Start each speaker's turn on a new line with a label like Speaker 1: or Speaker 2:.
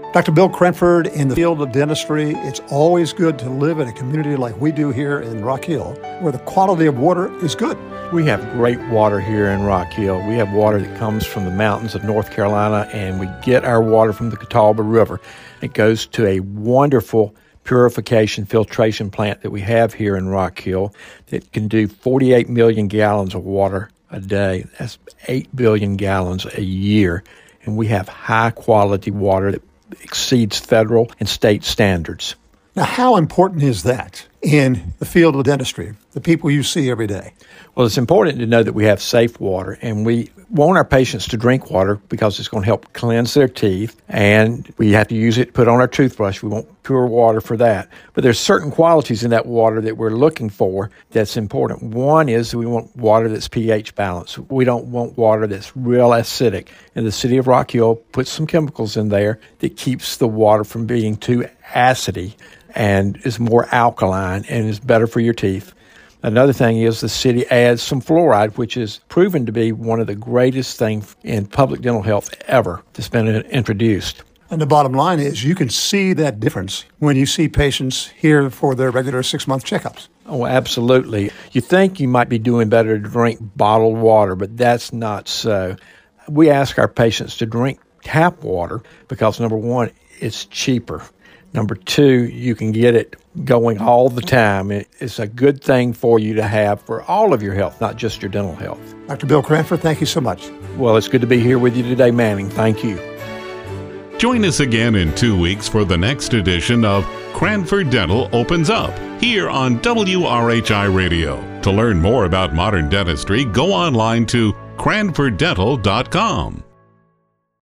Speaker 1: Dr. Bill Cranford, in the field of dentistry, it's always good to live in a community like we do here in Rock Hill, where the quality of water is good.
Speaker 2: We have great water here in Rock Hill. We have water that comes from the mountains of North Carolina, and we get our water from the Catawba River. It goes to a wonderful purification filtration plant that we have here in Rock Hill that can do 48 million gallons of water a day. That's 8 billion gallons a year. And we have high-quality water that exceeds federal and state standards.
Speaker 1: Now, how important is that in the field of dentistry, the people you see every day?
Speaker 2: Well, it's important to know that we have safe water, and we want our patients to drink water because it's going to help cleanse their teeth, and we have to use it to put on our toothbrush. We want pure water for that. But there's certain qualities in that water that we're looking for that's important. One is we want water that's pH balanced. We don't want water that's real acidic. And the city of Rock Hill puts some chemicals in there that keeps the water from being too acidy and is more alkaline and is better for your teeth. Another thing is the city adds some fluoride, which is proven to be one of the greatest things in public dental health ever that's been introduced.
Speaker 1: And the bottom line is you can see that difference when you see patients here for their regular 6-month checkups.
Speaker 2: Oh, absolutely. You think you might be doing better to drink bottled water, but that's not so. We ask our patients to drink tap water because, number one, it's cheaper. Number two, you can get it going all the time. It's a good thing for you to have for all of your health, not just your dental health.
Speaker 1: Dr. Bill Cranford, thank you so much.
Speaker 2: Well, it's good to be here with you today, Manning. Thank you.
Speaker 3: Join us again in 2 weeks for the next edition of Cranford Dental Opens Up here on WRHI Radio. To learn more about modern dentistry, go online to cranforddental.com.